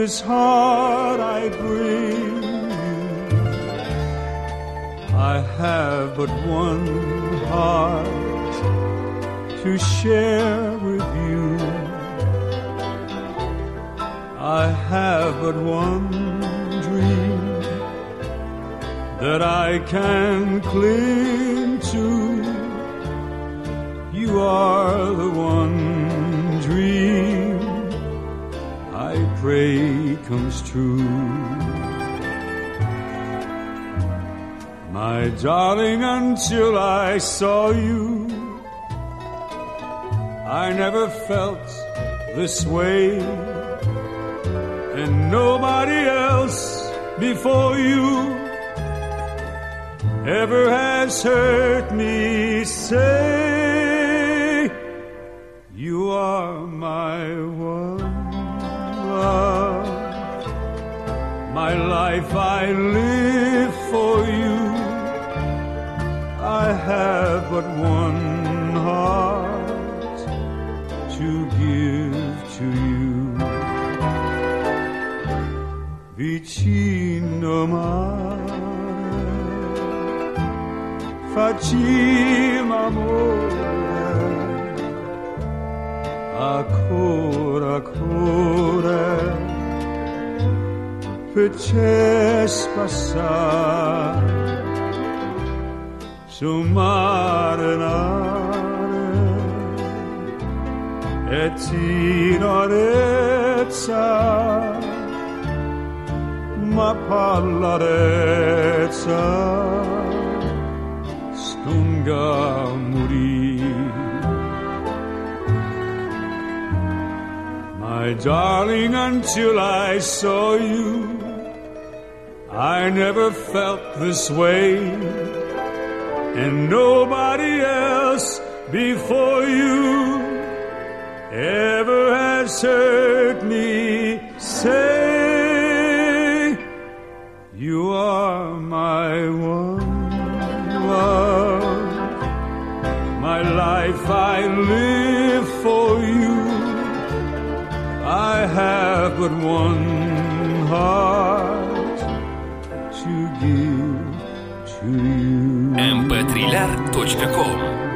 this heart I bring you. I have but one heart to share with you. I have but one dream that I can cling to. You are the one dream I pray comes true. My darling, until I saw you, I never felt this way, and nobody else before you ever has heard me say, you are my one love. My life I live for you. I have but one heart to give to you. Vicino mare, facciamo amore, ancora, ancora, facesse passare su mare nare e tenerezza, ma pallarezza stunga morì. My darling, until I saw you, I never felt this way, and nobody else before you ever has heard me say, you are my one love. My life I live for you. I have but one heart to give to you. mp3lar.com